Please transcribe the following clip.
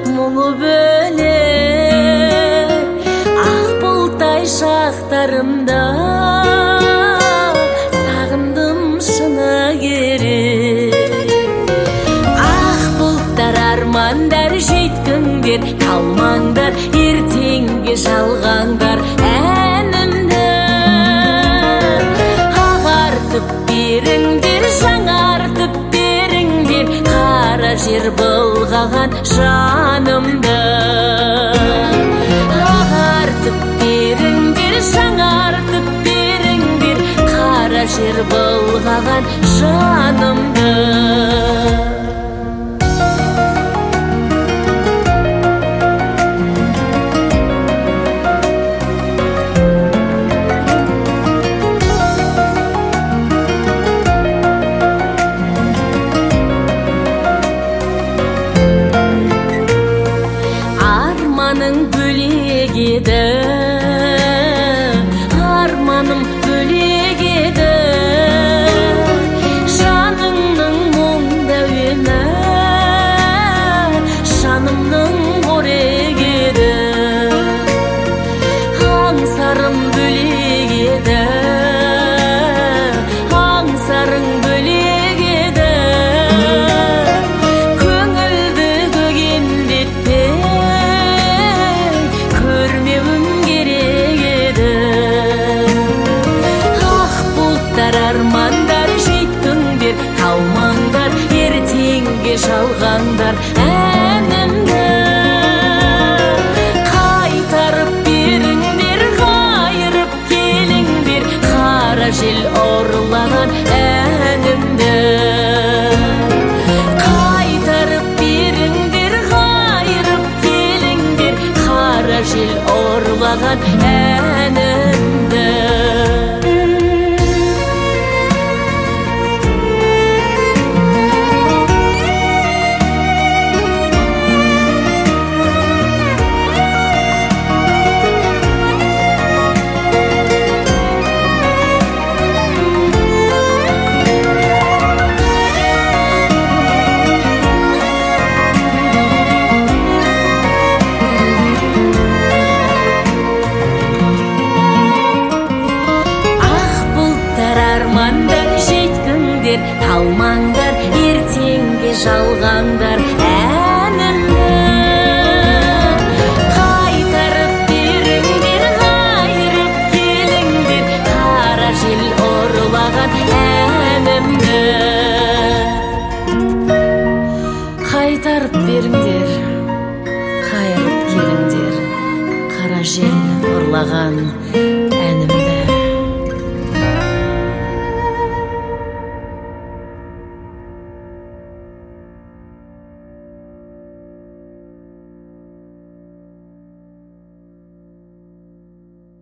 мұңы бөлек ақ бұлттай шақтарымда сағындым шыны керек. Ақ бұлттар армандар жүйткіңдер, қалмаңдар ертеңге жалғаңдар. Әнімді ағартып беріңдер, жаңартып беріңдер, қара жер былғаған жанымды. Ағартып беріңдер, жаңартып беріңдер, қара жер былғаған жанымды. Арманың бөлек еді, арманым бөлек еді, жаныңның мұңда өні, жанымның қорек еді. Аңсарым бөлек еді, аңсарың бөлек еді, көңілді көгендетпей көрмеуім керек еді. Ақ бұлттар армандар жүйткіңдер, қалмаңдар ертеңге жалғаңдар. Әнімді қайтарып беріңдер, қайырып келіңдер, қара жел ұрлаған әнімді. Қайтарып беріңдер, қайырып келіңдер, қара жел ұрлаған әнімді. Армандар жүйткіңдер, қалмаңдар ертеңге жалғаңдар. Әнімді қайтарып беріңдер, қайырып келіңдер, қара жел ұрлаған әнімді. Қайтарып беріңдер, қайырып келіңдер, қара жел ұрлаған